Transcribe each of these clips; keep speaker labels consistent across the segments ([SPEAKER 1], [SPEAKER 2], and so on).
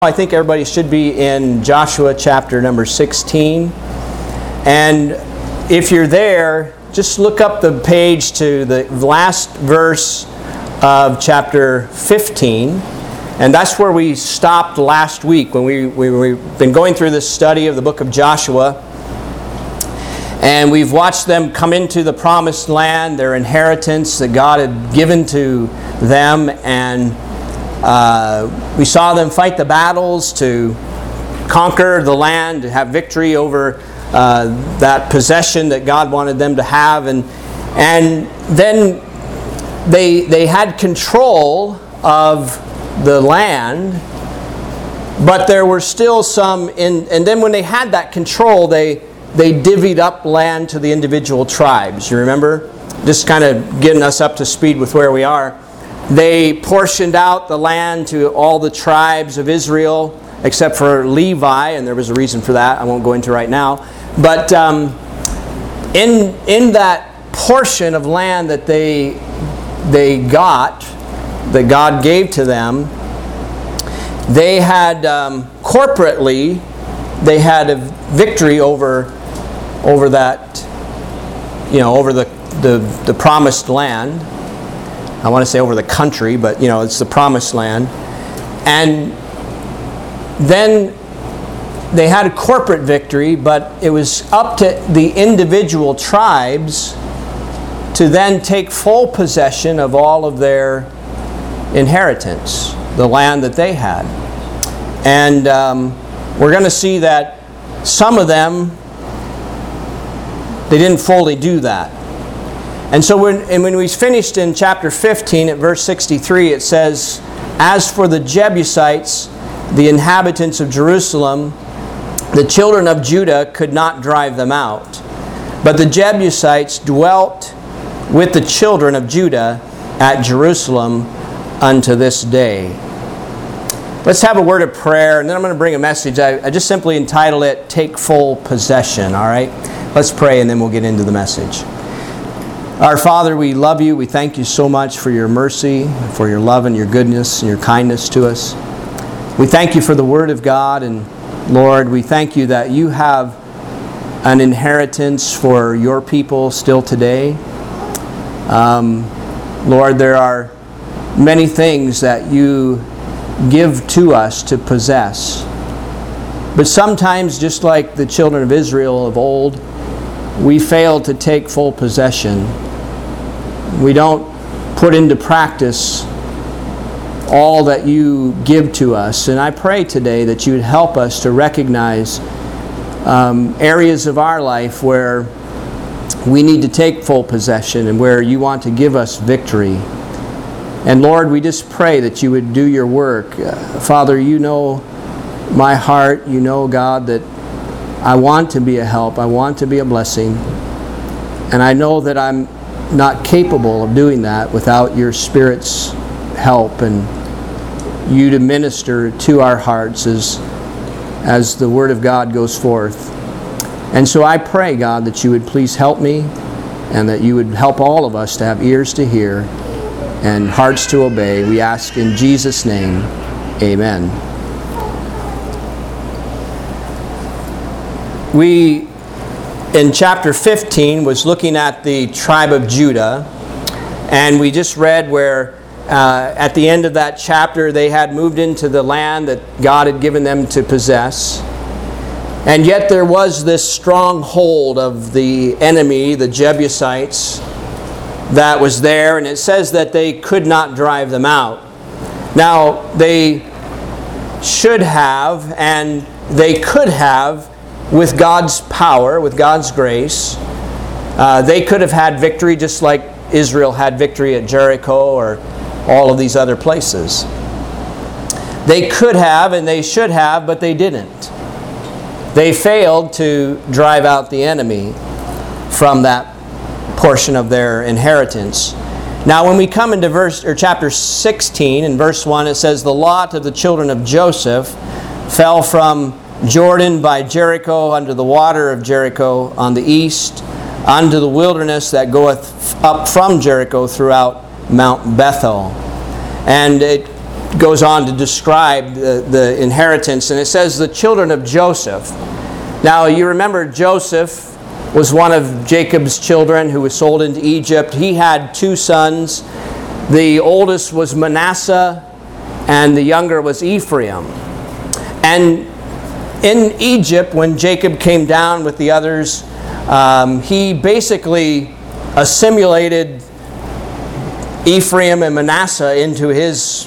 [SPEAKER 1] I think everybody should be in Joshua chapter number 16. And if you're there, just look up the page to the last verse of chapter 15. And that's where we stopped last week when we've been going through this study of the book of Joshua. And we've watched them come into the promised land, their inheritance that God had given to them. And we saw them fight the battles to conquer the land, to have victory over that possession that God wanted them to have. And then they had control of the land, but there were still some and then when they had that control, they divvied up land to the individual tribes. You remember? Just kind of getting us up to speed with where we are. They portioned out the land to all the tribes of Israel, except for Levi, and there was a reason for that I won't go into right now. But in that portion of land that they got, that God gave to them, they had corporately, they had a victory over that, over the promised land. I want to say over the country, but it's the promised land. And then they had a corporate victory, but it was up to the individual tribes to then take full possession of all of their inheritance, the land that they had. And we're going to see that some of them, they didn't fully do that. And so when we finished in chapter 15 at verse 63, it says, "As for the Jebusites, the inhabitants of Jerusalem, the children of Judah could not drive them out. But the Jebusites dwelt with the children of Judah at Jerusalem unto this day." Let's have a word of prayer, and then I'm going to bring a message. I just simply entitled it, "Take Full Possession," all right? Let's pray, and then we'll get into the message. Our Father, we love you. We thank you so much for your mercy, for your love and your goodness and your kindness to us. We thank you for the Word of God, and Lord, we thank you that you have an inheritance for your people still today. Lord, there are many things that you give to us to possess. But sometimes, just like the children of Israel of old, we fail to take full possession. We don't put into practice all that you give to us. And I pray today that you would help us to recognize areas of our life where we need to take full possession and where you want to give us victory. And Lord, we just pray that you would do your work. Father, you know my heart. You know, God, that I want to be a help. I want to be a blessing. And I know that I'm not capable of doing that without your Spirit's help and you to minister to our hearts as the Word of God goes forth. And so I pray, God, that you would please help me and that you would help all of us to have ears to hear and hearts to obey. We ask in Jesus' name, amen. We, in chapter 15, was looking at the tribe of Judah, and we just read where at the end of that chapter they had moved into the land that God had given them to possess. And yet there was this stronghold of the enemy, the Jebusites, that was there, and it says that they could not drive them out. Now, they should have, and they could have, with God's power, with God's grace. They could have had victory just like Israel had victory at Jericho or all of these other places. They could have and they should have, but they didn't. They failed to drive out the enemy from that portion of their inheritance. Now when we come into chapter 16, in verse 1, it says, "The lot of the children of Joseph fell from Jordan by Jericho unto the water of Jericho on the east, unto the wilderness that goeth up from Jericho throughout Mount Bethel." And it goes on to describe the inheritance, and it says the children of Joseph. Now you remember Joseph was one of Jacob's children who was sold into Egypt. He had 2 sons. The oldest was Manasseh, and the younger was Ephraim. And in Egypt, when Jacob came down with the others, he basically assimilated Ephraim and Manasseh into his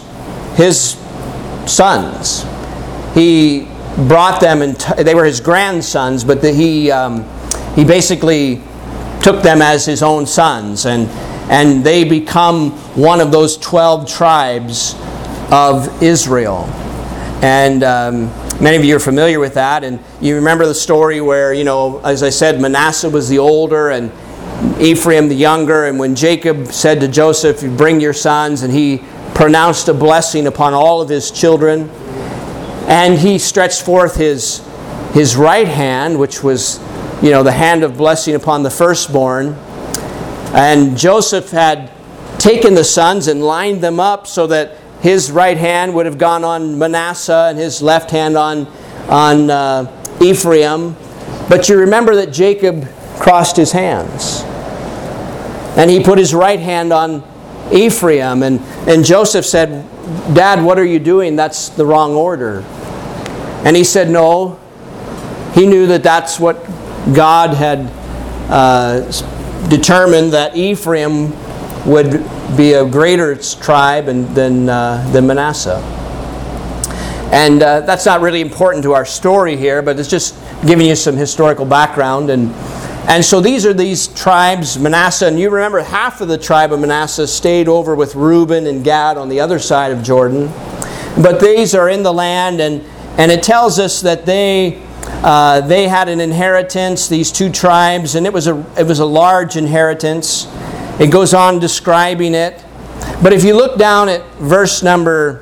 [SPEAKER 1] sons. He brought them, and they were his grandsons, but he basically took them as his own sons, and they become one of those 12 tribes of Israel. And many of you are familiar with that, and you remember the story where, as I said, Manasseh was the older and Ephraim the younger, and when Jacob said to Joseph, "You bring your sons," and he pronounced a blessing upon all of his children, and he stretched forth his right hand, which was the hand of blessing upon the firstborn. And Joseph had taken the sons and lined them up so that his right hand would have gone on Manasseh and his left hand on Ephraim. But you remember that Jacob crossed his hands, and he put his right hand on Ephraim. And Joseph said, "Dad, what are you doing? That's the wrong order." And he said no. He knew that that's what God had determined, that Ephraim would be a greater tribe than Manasseh. And that's not really important to our story here, but it's just giving you some historical background. And so these tribes, Manasseh, and you remember half of the tribe of Manasseh stayed over with Reuben and Gad on the other side of Jordan. But these are in the land, and it tells us that they had an inheritance, these 2 tribes, and it was a large inheritance. It goes on describing it. But if you look down at verse number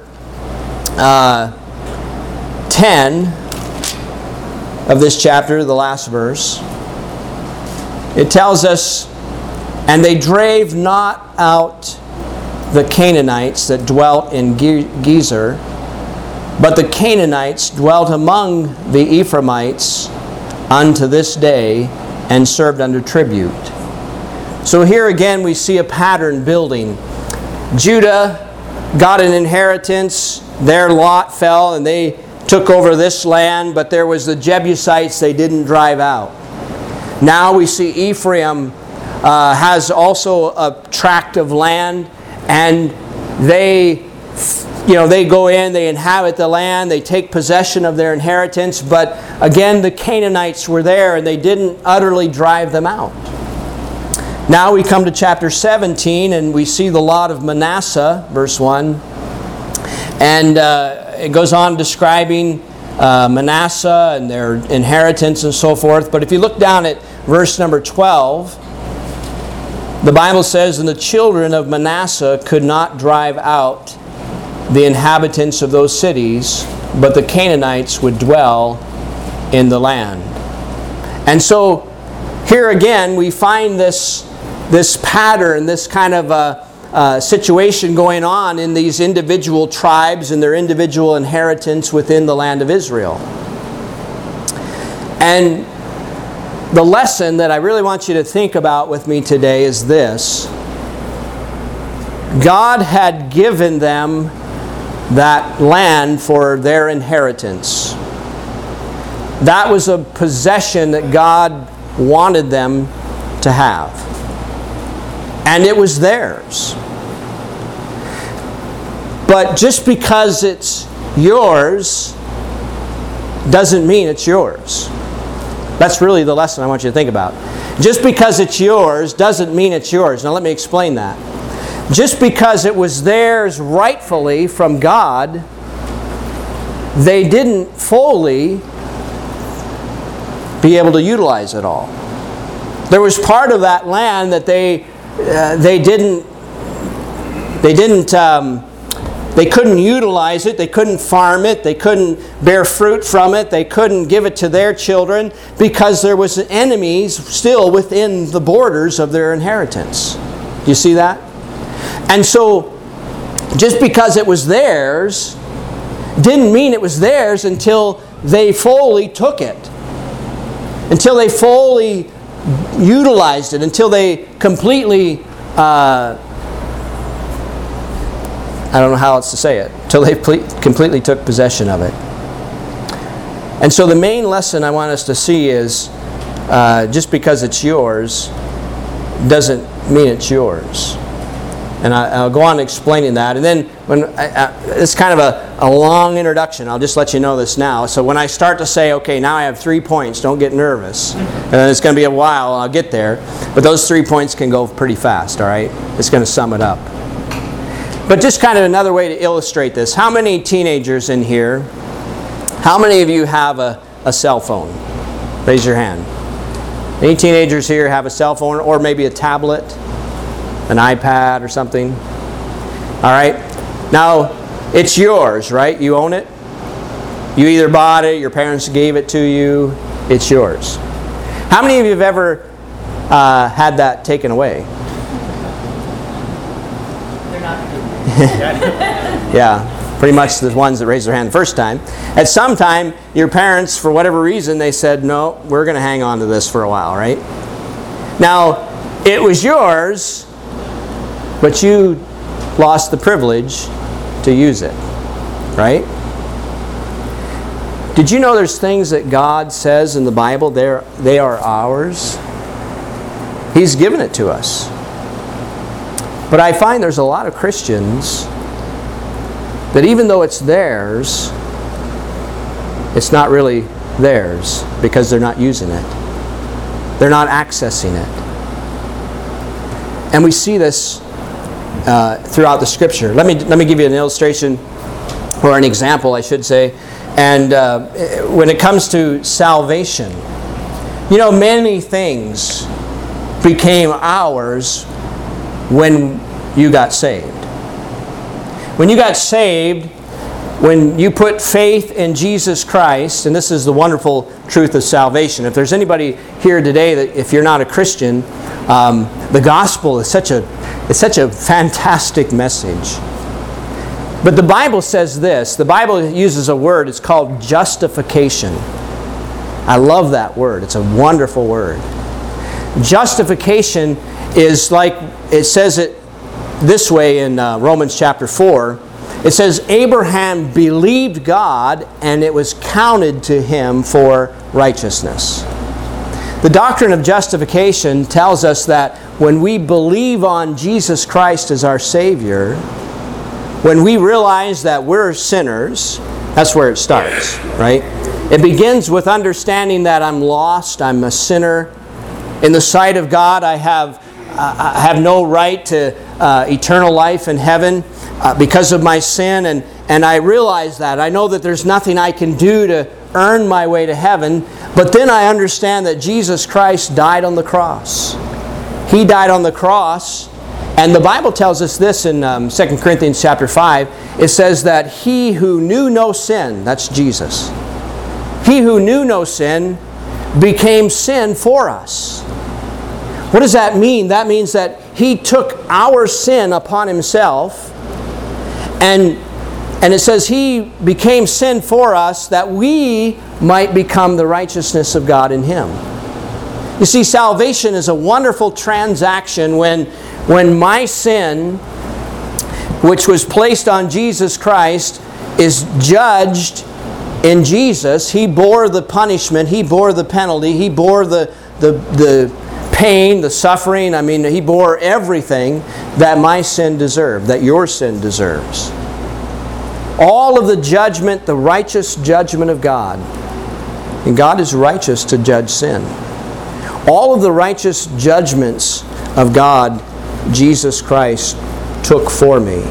[SPEAKER 1] 10 of this chapter, the last verse, it tells us, "And they drave not out the Canaanites that dwelt in Gezer, but the Canaanites dwelt among the Ephraimites unto this day, and served under tribute." So here again we see a pattern building. Judah got an inheritance. Their lot fell, and they took over this land, but there was the Jebusites they didn't drive out. Now we see Ephraim has also a tract of land, and they go in, they inhabit the land, they take possession of their inheritance, but again the Canaanites were there, and they didn't utterly drive them out. Now we come to chapter 17, and we see the lot of Manasseh, verse 1, and it goes on describing Manasseh and their inheritance and so forth. But if you look down at verse number 12, the Bible says, "And the children of Manasseh could not drive out the inhabitants of those cities, but the Canaanites would dwell in the land." And so here again we find this pattern, this kind of situation going on in these individual tribes and their individual inheritance within the land of Israel. And the lesson that I really want you to think about with me today is this: God had given them that land for their inheritance. That was a possession that God wanted them to have. And it was theirs. But just because it's yours doesn't mean it's yours. That's really the lesson I want you to think about. Just because it's yours doesn't mean it's yours. Now let me explain that. Just because it was theirs rightfully from God, they didn't fully be able to utilize it all. There was part of that land that they couldn't utilize it, they couldn't farm it, they couldn't bear fruit from it, they couldn't give it to their children because there was enemies still within the borders of their inheritance. Do you see that? And so just because it was theirs didn't mean it was theirs until they fully took it. Until they fully utilized it. Until they completely, I don't know how else to say it. Until they completely took possession of it. And so the main lesson I want us to see is, just because it's yours doesn't mean it's yours. And I'll go on explaining that. And then, it's kind of a long introduction. I'll just let you know this now. So when I start to say, okay, now I have 3 points, don't get nervous. And it's going to be a while, I'll get there. But those 3 points can go pretty fast, all right? It's going to sum it up. But just kind of another way to illustrate this. How many teenagers in here, how many of you have a cell phone? Raise your hand. Any teenagers here have a cell phone or maybe a tablet? An iPad or something? All right. Now, it's yours, right? You own it. You either bought it, your parents gave it to you. It's yours. How many of you have ever had that taken away?
[SPEAKER 2] They're not good.
[SPEAKER 1] Yeah, pretty much the ones that raised their hand the first time. At some time, your parents, for whatever reason, they said, no, we're going to hang on to this for a while, right? Now, it was yours, but you lost the privilege to use it, right? Did you know there's things that God says in the Bible, they are ours? He's given it to us. But I find there's a lot of Christians that even though it's theirs, it's not really theirs because they're not using it. They're not accessing it. And we see this throughout the Scripture. Let me give you an illustration, or an example, I should say. And when it comes to salvation, you know, many things became ours when you got saved. When you got saved, when you put faith in Jesus Christ, and this is the wonderful truth of salvation. If there's anybody here today that if you're not a Christian, the gospel is such a fantastic message. But the Bible says this. The Bible uses a word. It's called justification. I love that word. It's a wonderful word. Justification is like, it says it this way in Romans chapter 4. It says, Abraham believed God, and it was counted to him for righteousness. The doctrine of justification tells us that when we believe on Jesus Christ as our Savior, when we realize that we're sinners, that's where it starts, right? It begins with understanding that I'm lost, I'm a sinner. In the sight of God, I have no right to eternal life in heaven because of my sin, and I realize that. I know that there's nothing I can do to earn my way to heaven, but then I understand that Jesus Christ died on the cross. He died on the cross, and the Bible tells us this in 2 Corinthians chapter 5. It says that he who knew no sin, that's Jesus, he who knew no sin became sin for us. What does that mean? That means that he took our sin upon himself, and it says he became sin for us that we might become the righteousness of God in him. You see, salvation is a wonderful transaction when my sin, which was placed on Jesus Christ, is judged in Jesus. He bore the punishment, he bore the penalty, he bore the pain, the suffering. I mean, he bore everything that my sin deserved, that your sin deserves. All of the judgment, the righteous judgment of God. And God is righteous to judge sin. All of the righteous judgments of God, Jesus Christ took for me.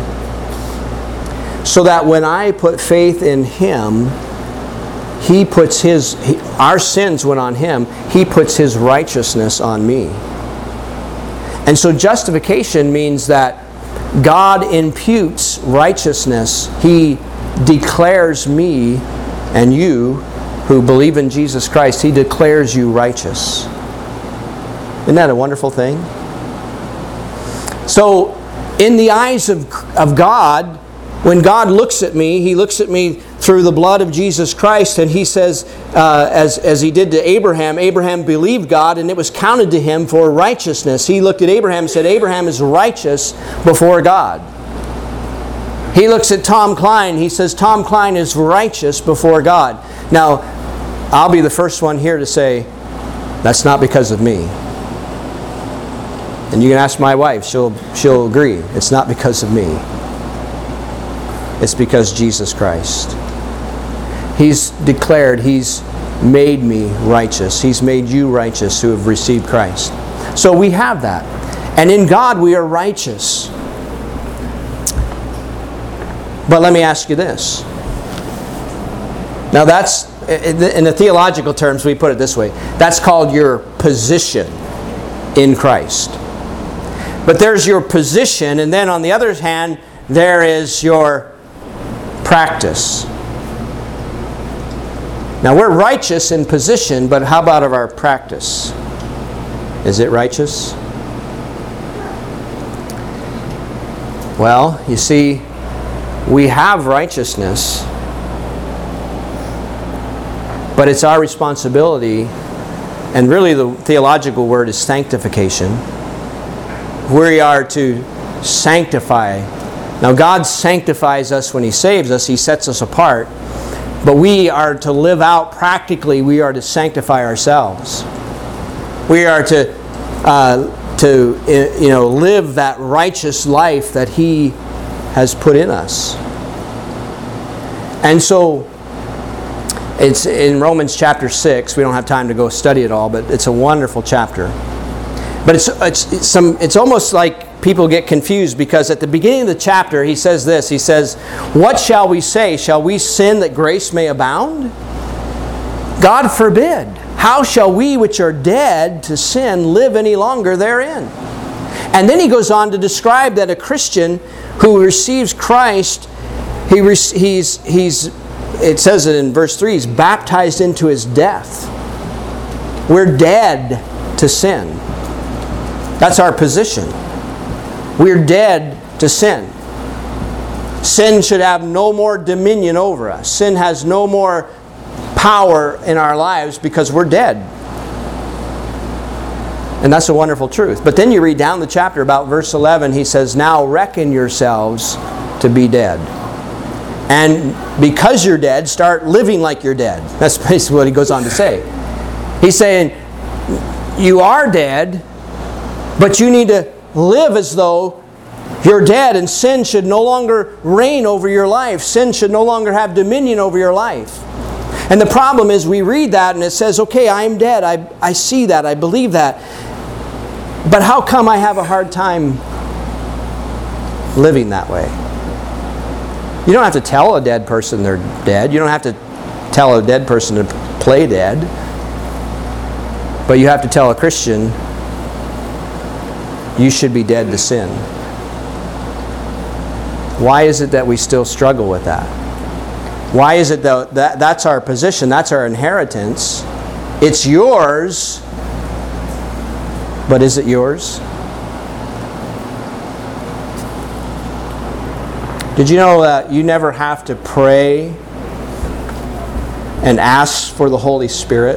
[SPEAKER 1] So that when I put faith in him, he puts our sins went on him, he puts his righteousness on me. And so justification means that God imputes righteousness. He declares me and you who believe in Jesus Christ, he declares you righteous. Isn't that a wonderful thing? So In the eyes of God, when God looks at me, He looks at me through the blood of Jesus Christ, and He says, as He did to Abraham, Abraham believed God, and it was counted to him for righteousness. He looked at Abraham and said, Abraham is righteous before God. He looks at Tom Klein, he says, Tom Klein is righteous before God. Now, I'll be the first one here to say, that's not because of me. And you can ask my wife, she'll agree. It's not because of me. It's because Jesus Christ. He's declared, He's made me righteous. He's made you righteous who have received Christ. So we have that. And in God we are righteous. But let me ask you this. Now that's, in the theological terms, we put it this way. That's called your position in Christ. But there's your position, and then on the other hand, there is your practice. Now we're righteous in position, but how about of our practice? Is it righteous? Well, you see, we have righteousness, but it's our responsibility, and really the theological word is sanctification. We are to sanctify. Now God sanctifies us when He saves us. He sets us apart. But we are to live out practically. We are to sanctify ourselves. We are to live that righteous life that He has put in us. And so it's in Romans chapter 6. We don't have time to go study it all, but it's a wonderful chapter. But it's almost like people get confused, because at the beginning of the chapter he says this. He says, what shall we say? Shall we sin that grace may abound? God forbid. How shall we which are dead to sin live any longer therein? And then he goes on to describe that a Christian who receives Christ, it says it in verse 3, he's baptized into His death. We're dead to sin. That's our position. We're dead to sin. Sin should have no more dominion over us. Sin has no more power in our lives because we're dead. And that's a wonderful truth. But then you read down the chapter about verse 11. He says, now reckon yourselves to be dead. And because you're dead, start living like you're dead. That's basically what he goes on to say. He's saying, you are dead, but you need to live as though you're dead, and sin should no longer reign over your life. Sin should no longer have dominion over your life. And the problem is we read that and it says, okay, I'm dead. I see that. I believe that. But how come I have a hard time living that way? You don't have to tell a dead person they're dead. You don't have to tell a dead person to play dead. But you have to tell a Christian, you should be dead to sin. Why is it that we still struggle with that? Why is it that that's our position, that's our inheritance? It's yours, but is it yours? Did you know that you never have to pray and ask for the Holy Spirit?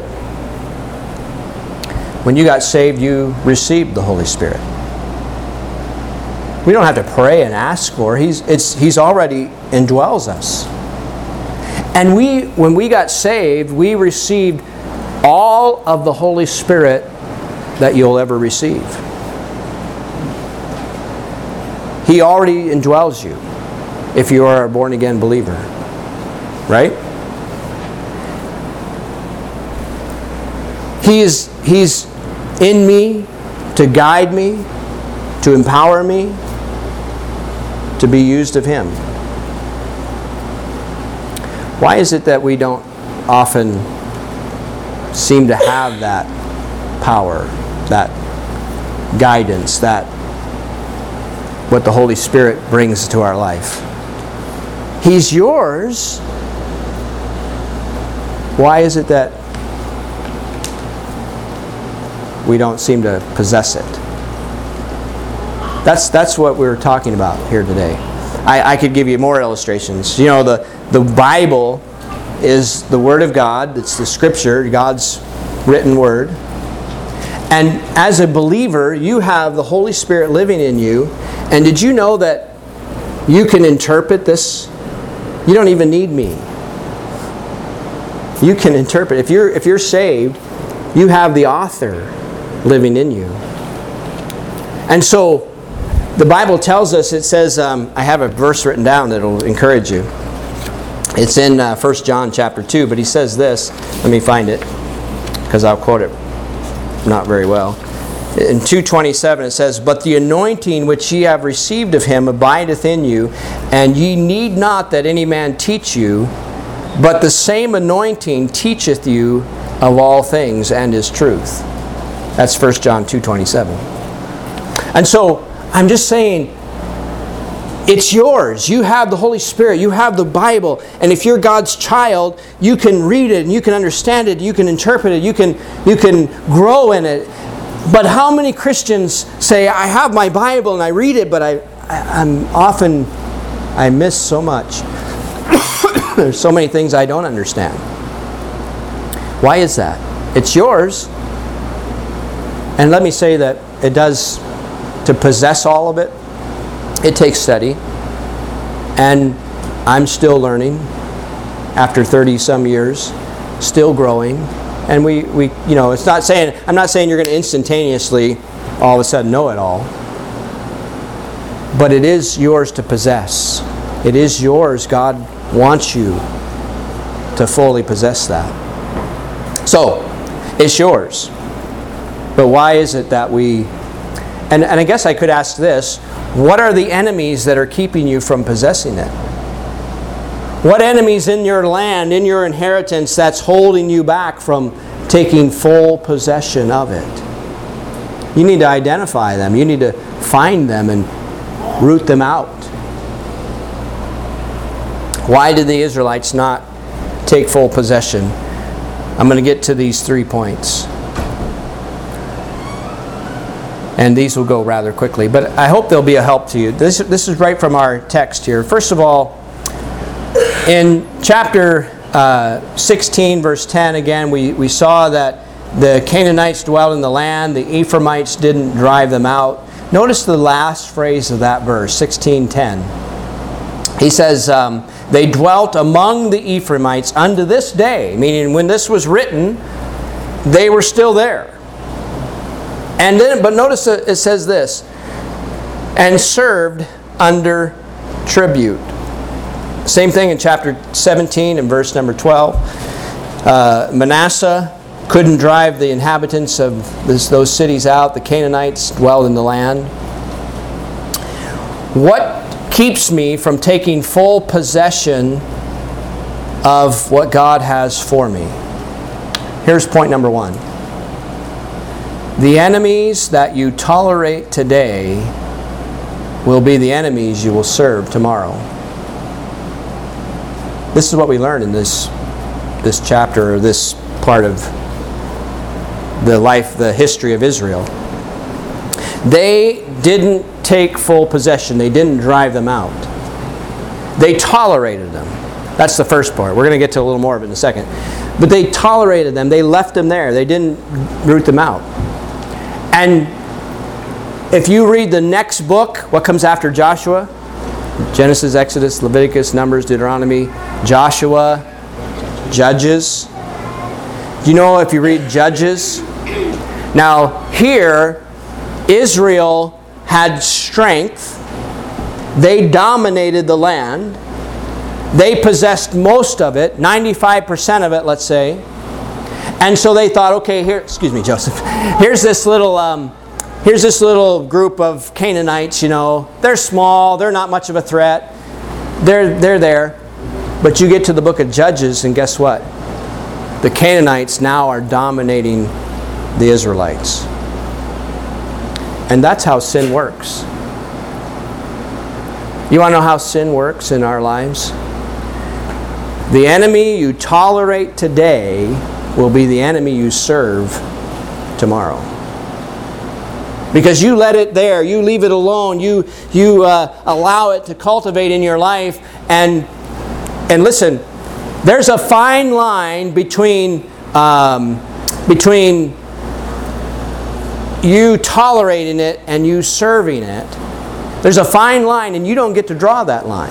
[SPEAKER 1] When you got saved, you received the Holy Spirit. We don't have to pray and ask for it. He's already indwells us. And when we got saved, we received all of the Holy Spirit that you'll ever receive. He already indwells you if you are a born-again believer. Right? He's in me to guide me, to empower me, to be used of Him. Why is it that we don't often seem to have that power, that guidance, that what the Holy Spirit brings to our life? He's yours. Why is it that we don't seem to possess it? That's what we're talking about here today. I could give you more illustrations. You know, the Bible is the Word of God. It's the Scripture, God's written Word. And as a believer, you have the Holy Spirit living in you. And did you know that you can interpret this? You don't even need me. You can interpret. If you're saved, you have the author living in you. And so the Bible tells us, it says, I have a verse written down that will encourage you. It's in 1 John chapter 2, but he says this. Let me find it, because I'll quote it not very well. In 2:27 it says, "But the anointing which ye have received of him abideth in you, and ye need not that any man teach you, but the same anointing teacheth you of all things and is truth." That's 1 John 2:27. And so, I'm just saying, it's yours. You have the Holy Spirit. You have the Bible. And if you're God's child, you can read it and you can understand it. You can interpret it. You can grow in it. But how many Christians say, I have my Bible and I read it, but I miss so much. There's so many things I don't understand. Why is that? It's yours. And let me say that it does, to possess all of it, it takes study. And I'm still learning after 30 some years, still growing. And we you know, it's not saying, I'm not saying you're going to instantaneously all of a sudden know it all. But it is yours to possess. It is yours. God wants you to fully possess that. So, it's yours. But why is it that we... And I guess I could ask this. What are the enemies that are keeping you from possessing it? What enemies in your land, in your inheritance, that's holding you back from taking full possession of it? You need to identify them. You need to find them and root them out. Why did the Israelites not take full possession? I'm going to get to these 3 points. And these will go rather quickly, but I hope they'll be a help to you. This is right from our text here. First of all, in chapter 16, verse 10, again, we saw that the Canaanites dwelled in the land. The Ephraimites didn't drive them out. Notice the last phrase of that verse, 16:10. He says, they dwelt among the Ephraimites unto this day, meaning when this was written, they were still there. And then, but notice it says this, and served under tribute. Same thing in chapter 17 and verse number 12. Manasseh couldn't drive the inhabitants of those cities out. The Canaanites dwelled in the land. What keeps me from taking full possession of what God has for me? Here's point number 1. The enemies that you tolerate today will be the enemies you will serve tomorrow. This is what we learn in this chapter, or this part of the history of Israel. They didn't take full possession. They didn't drive them out. They tolerated them. That's the first part. We're going to get to a little more of it in a second. But they tolerated them. They left them there. They didn't root them out. And if you read the next book, what comes after Joshua? Genesis, Exodus, Leviticus, Numbers, Deuteronomy, Joshua, Judges. Do you know if you read Judges? Now here, Israel had strength. They dominated the land. They possessed most of it, 95% of it, let's say. And so they thought, okay, here, excuse me, Joseph. Here's this little group of Canaanites, you know. They're small, they're not much of a threat. They're there. But you get to the book of Judges, and guess what? The Canaanites now are dominating the Israelites. And that's how sin works. You want to know how sin works in our lives? The enemy you tolerate today will be the enemy you serve tomorrow. Because you let it there, you leave it alone, you allow it to cultivate in your life. And listen, there's a fine line between you tolerating it and you serving it. There's a fine line, and you don't get to draw that line.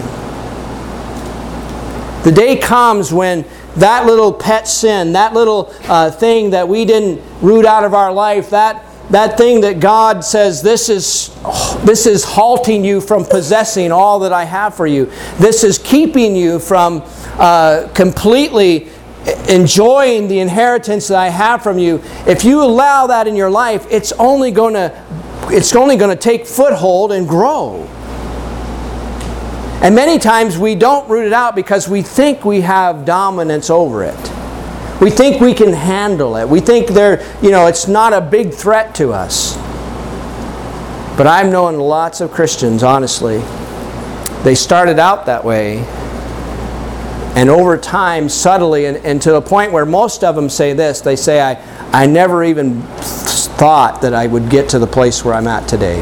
[SPEAKER 1] The day comes when that little pet sin, that little thing that we didn't root out of our life, that thing that God says, this is halting you from possessing all that I have for you. This is keeping you from completely enjoying the inheritance that I have from you. If you allow that in your life, it's only going to take foothold and grow. And many times we don't root it out because we think we have dominance over it. We think we can handle it. We think it's not a big threat to us. But I've known lots of Christians, honestly, they started out that way, and over time, subtly, and to the point where most of them say this, they say, I never even thought that I would get to the place where I'm at today.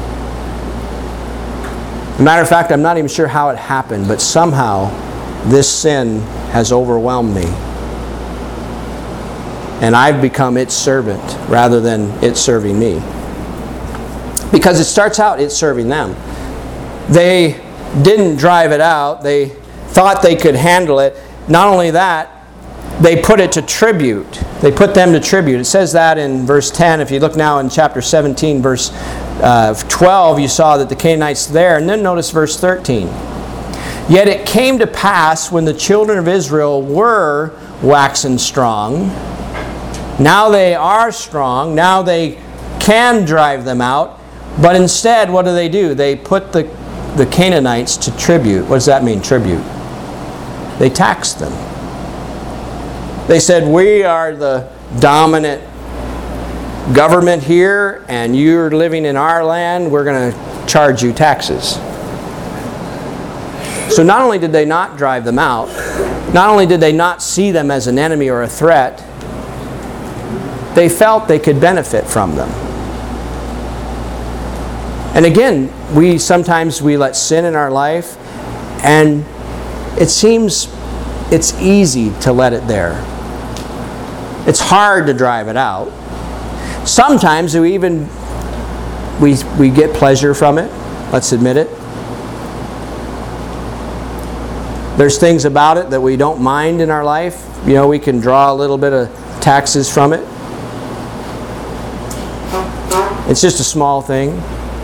[SPEAKER 1] As a matter of fact, I'm not even sure how it happened, but somehow this sin has overwhelmed me. And I've become its servant rather than it serving me. Because it starts out it's serving them. They didn't drive it out. They thought they could handle it. Not only that, they put it to tribute. They put them to tribute. It says that in verse 10. If you look now in chapter 17, verse 12, you saw that the Canaanites there. And then notice verse 13. Yet it came to pass when the children of Israel were waxen strong. Now they are strong. Now they can drive them out. But instead, what do? They put the Canaanites to tribute. What does that mean, tribute? They taxed them. They said, we are the dominant government here, and you're living in our land. We're going to charge you taxes. So not only did they not drive them out, not only did they not see them as an enemy or a threat, they felt they could benefit from them. And again, sometimes we let sin in our life, and it seems it's easy to let it there. It's hard to drive it out. Sometimes we get pleasure from it. Let's admit it. There's things about it that we don't mind in our life. We can draw a little bit of taxes from it. It's just a small thing.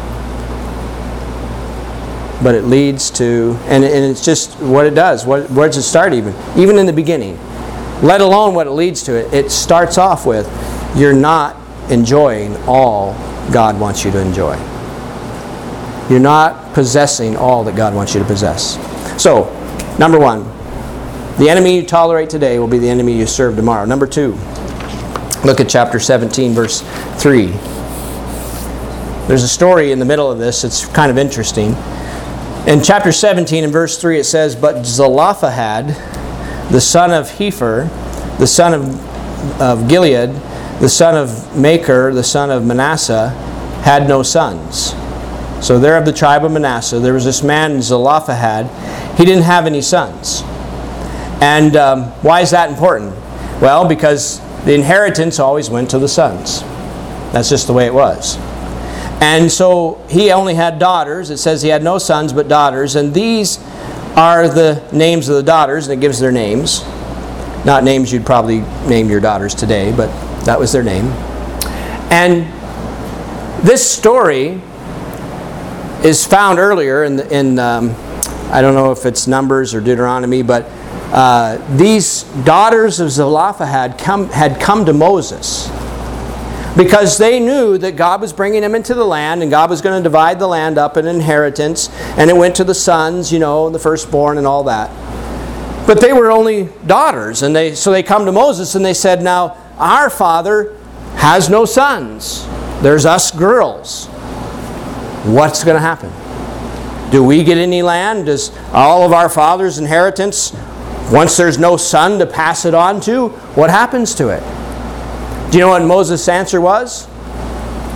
[SPEAKER 1] But it leads to, and it's just what it does. Where does it start even in the beginning? Let alone what it leads to. It starts off with, you're not enjoying all God wants you to enjoy. You're not possessing all that God wants you to possess. So, number one, the enemy you tolerate today will be the enemy you serve tomorrow. Number two, look at chapter 17, verse 3. There's a story in the middle of this. It's kind of interesting. In chapter 17 and verse 3 it says, But Zelophehad, the son of Hepher, the son of Gilead, the son of Machir, the son of Manasseh, had no sons. So they're of the tribe of Manasseh. There was this man, Zelophehad. He didn't have any sons. And why is that important? Well, because the inheritance always went to the sons. That's just the way it was. And so he only had daughters. It says he had no sons but daughters. And these are the names of the daughters, and it gives their names. Not names you'd probably name your daughters today, but that was their name. And this story is found earlier in I don't know if it's Numbers or Deuteronomy, but these daughters of Zelophehad had come to Moses. Because they knew that God was bringing them into the land, and God was going to divide the land up in inheritance, and it went to the sons, the firstborn and all that. But they were only daughters, and so they come to Moses and they said, now, our father has no sons. There's us girls. What's going to happen? Do we get any land? Does all of our father's inheritance, once there's no son to pass it on to, what happens to it? Do you know what Moses' answer was?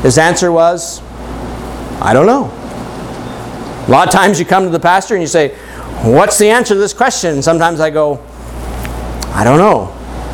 [SPEAKER 1] His answer was, I don't know. A lot of times you come to the pastor and you say, what's the answer to this question? And sometimes I go, I don't know.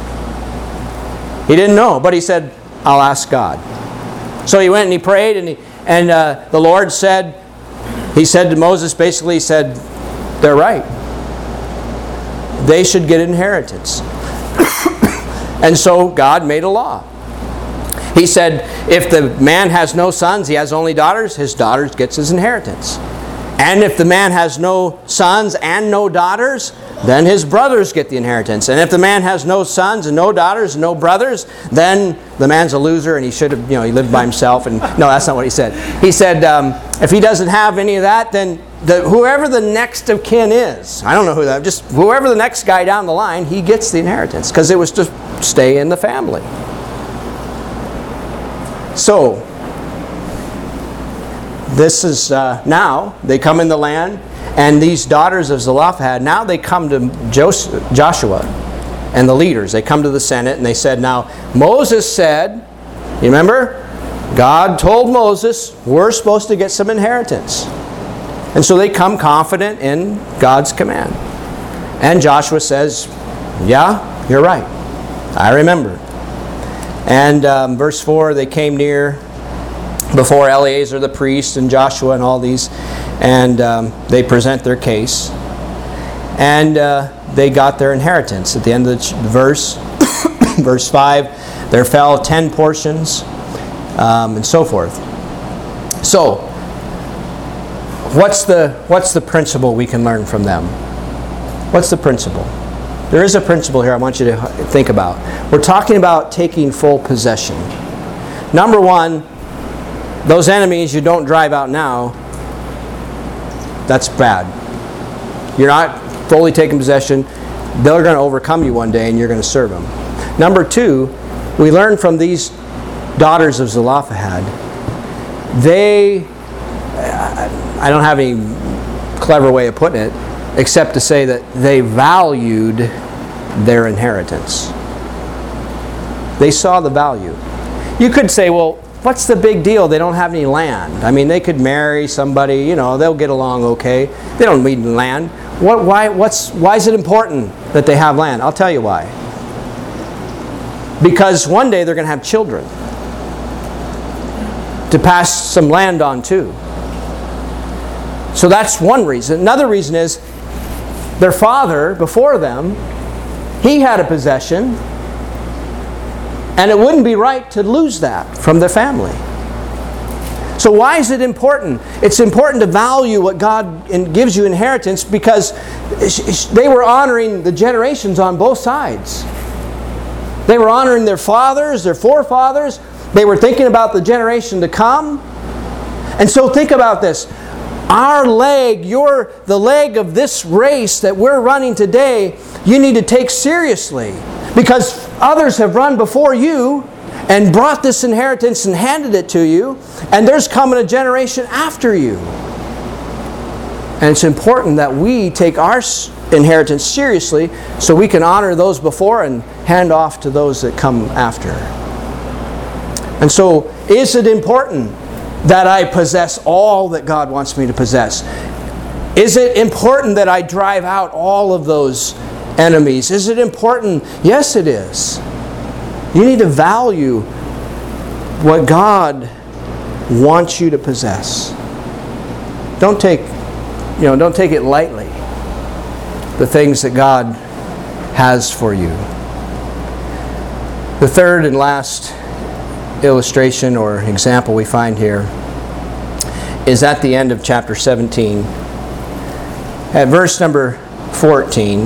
[SPEAKER 1] He didn't know, but he said, I'll ask God. So he went and he prayed, and the Lord said, He said to Moses, basically, He said, they're right. They should get inheritance. And so God made a law. He said, if the man has no sons, he has only daughters, his daughters gets his inheritance. And if the man has no sons and no daughters, then his brothers get the inheritance. And if the man has no sons and no daughters and no brothers, then the man's a loser and he should have, he lived by himself. And no, that's not what he said. He said, if he doesn't have any of that, then whoever the next of kin is, I don't know who that, just whoever the next guy down the line, he gets the inheritance because it was to stay in the family. So, this is now, they come in the land, and these daughters of Zelophehad, now they come to Joshua and the leaders. They come to the Senate and they said, now, Moses said, you remember? God told Moses, we're supposed to get some inheritance. And so they come confident in God's command. And Joshua says, yeah, you're right. I remember. And verse 4, they came near before Eleazar the priest and Joshua and all these, and they present their case. And they got their inheritance. At the end of the verse, verse 5, there fell 10 portions, and so forth. So, what's the principle we can learn from them? What's the principle? There is a principle here I want you to think about. We're talking about taking full possession. Number one, those enemies you don't drive out now, that's bad. You're not fully taking possession. They're going to overcome you one day and you're going to serve them. Number two, we learn from these daughters of Zelophehad, I don't have any clever way of putting it, except to say that they valued their inheritance. They saw the value. You could say, well, what's the big deal? They don't have any land. I mean, they could marry somebody, they'll get along okay. They don't need land. Why is it important that they have land? I'll tell you why. Because one day they're going to have children to pass some land on to. So that's one reason. Another reason is their father, before them, he had a possession, and it wouldn't be right to lose that from their family. So why is it important? It's important to value what God gives you inheritance because they were honoring the generations on both sides. They were honoring their fathers, their forefathers. They were thinking about the generation to come. And so think about this. Our leg, the leg of this race that we're running today, you need to take seriously. Because others have run before you and brought this inheritance and handed it to you. And there's coming a generation after you. And it's important that we take our inheritance seriously so we can honor those before and hand off to those that come after. And so, is it important that I possess all that God wants me to possess? Is it important that I drive out all of those enemies? Is it important? Yes, it is. You need to value what God wants you to possess. Don't take it lightly, the things that God has for you. The third and last illustration or example we find here is at the end of chapter 17. At verse number 14,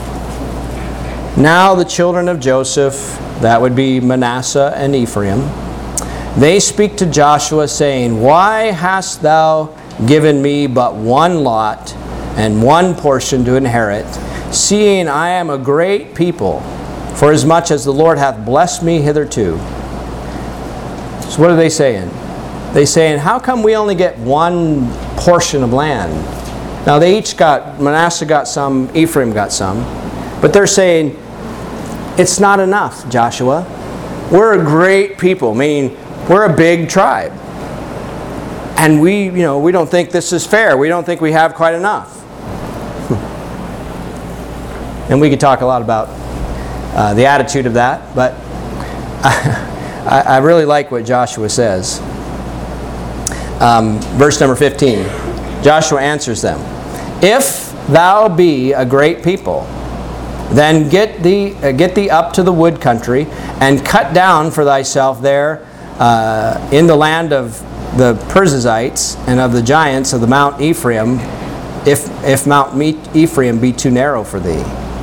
[SPEAKER 1] now the children of Joseph, that would be Manasseh and Ephraim, they speak to Joshua, saying, why hast thou given me but one lot and one portion to inherit, seeing I am a great people, for as much as the Lord hath blessed me hitherto? So what are they saying? They're saying, how come we only get one portion of land? Now they each got, Manasseh got some, Ephraim got some, but they're saying, it's not enough, Joshua. We're a great people, meaning We're a big tribe. And we don't think this is fair. We don't think we have quite enough. And we could talk a lot about the attitude of that, but I really like what Joshua says. Verse number 15. Joshua answers them, "If thou be a great people, then get thee up to the wood country, and cut down for thyself there in the land of the Perizzites and of the giants of the Mount Ephraim, if Mount Ephraim be too narrow for thee."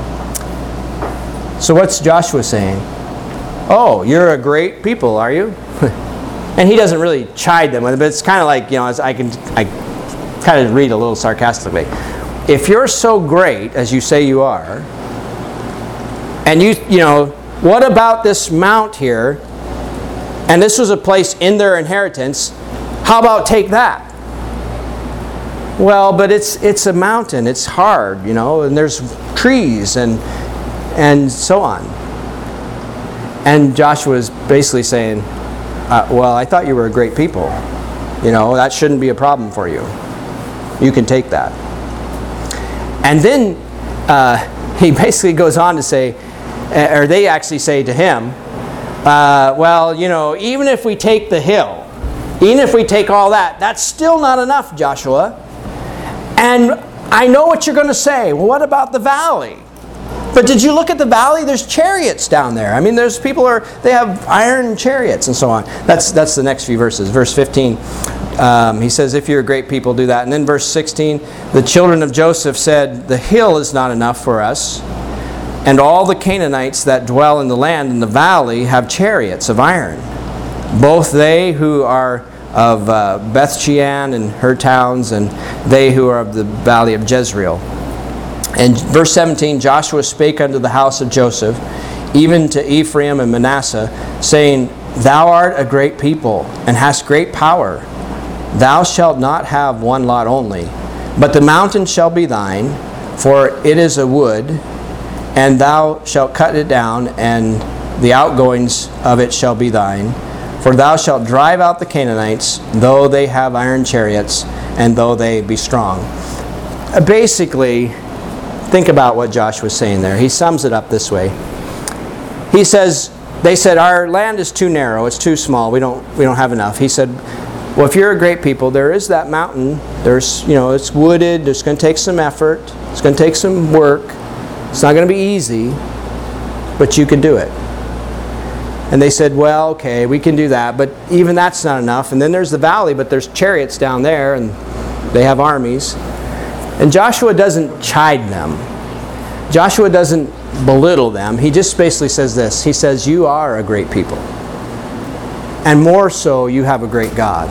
[SPEAKER 1] So what's Joshua saying? Oh, you're a great people, are you? And he doesn't really chide them with it, but it's kind of like, I kind of read a little sarcastically. If you're so great as you say you are, and what about this mount here? And this was a place in their inheritance. How about take that? Well, but it's a mountain. It's hard, and there's trees and so on. And Joshua is basically saying, well, I thought you were a great people. That shouldn't be a problem for you. You can take that. And then he basically goes on to say, or they actually say to him, well, even if we take the hill, even if we take all that, that's still not enough, Joshua. And I know what you're going to say. Well, what about the valley? But did you look at the valley? There's chariots down there. I mean, there's they have iron chariots and so on. That's the next few verses. Verse 15, he says, if you're a great people, do that. And then verse 16, the children of Joseph said, the hill is not enough for us. And all the Canaanites that dwell in the land in the valley have chariots of iron. Both they who are of Beth-shean and her towns, and they who are of the valley of Jezreel. And verse 17, Joshua spake unto the house of Joseph, even to Ephraim and Manasseh, saying, Thou art a great people, and hast great power. Thou shalt not have one lot only, but the mountain shall be thine, for it is a wood, and thou shalt cut it down, and the outgoings of it shall be thine. For thou shalt drive out the Canaanites, though they have iron chariots, and though they be strong. Basically, think about what Joshua's saying there. He sums it up this way. He says, they said, our land is too narrow, it's too small, we don't have enough. He said, well, if you're a great people, there is that mountain, there's, it's wooded, it's going to take some effort, it's going to take some work, it's not going to be easy, but you can do it. And they said, well, okay, we can do that, but even that's not enough. And then there's the valley, but there's chariots down there, and they have armies. And Joshua doesn't chide them. Joshua doesn't belittle them. He just basically says this. He says, you are a great people. And more so, you have a great God.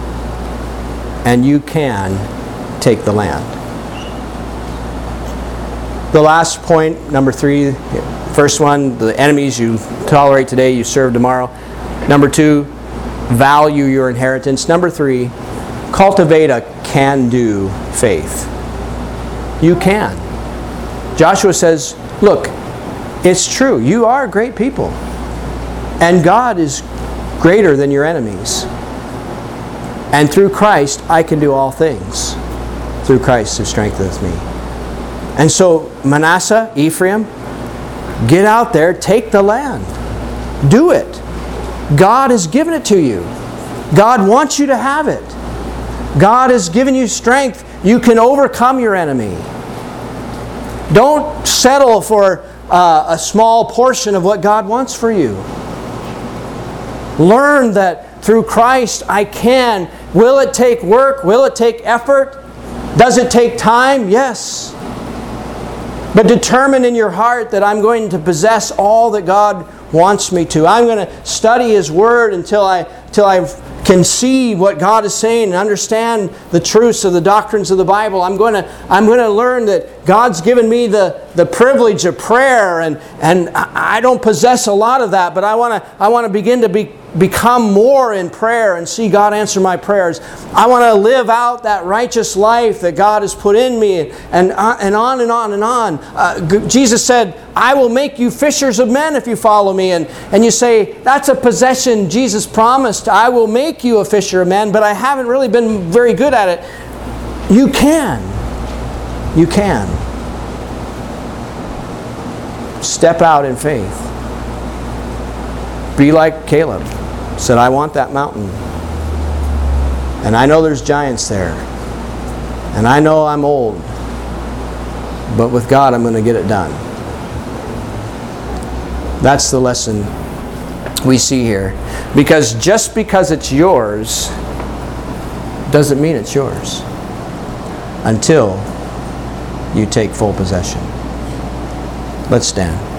[SPEAKER 1] And you can take the land. The last point, number 3, first one, the enemies you tolerate today, you serve tomorrow. Number 2, value your inheritance. Number 3, cultivate a can-do faith. You can. Joshua says, look, it's true. You are great people. And God is greater than your enemies. And through Christ, I can do all things. Through Christ who strengtheneth me. And so, Manasseh, Ephraim, get out there, take the land. Do it. God has given it to you. God wants you to have it. God has given you strength. You can overcome your enemy. Don't settle for a small portion of what God wants for you. Learn that through Christ I can. Will it take work? Will it take effort? Does it take time? Yes. But determine in your heart that I'm going to possess all that God wants me to. I'm going to study His Word until I can see what God is saying and understand the truths of the doctrines of the Bible. I'm going to learn that God's given me the privilege of prayer, and I don't possess a lot of that, but I want to begin to become more in prayer and see God answer my prayers. I want to live out that righteous life that God has put in me, and on and on and on. Jesus said, I will make you fishers of men if you follow me. And you say, that's a possession Jesus promised. I will make you a fisher of men, but I haven't really been very good at it. You can. You can. Step out in faith. Be like Caleb. Said, I want that mountain. And I know there's giants there. And I know I'm old. But with God, I'm going to get it done. That's the lesson we see here. Because just because it's yours doesn't mean it's yours until you take full possession. Let's stand.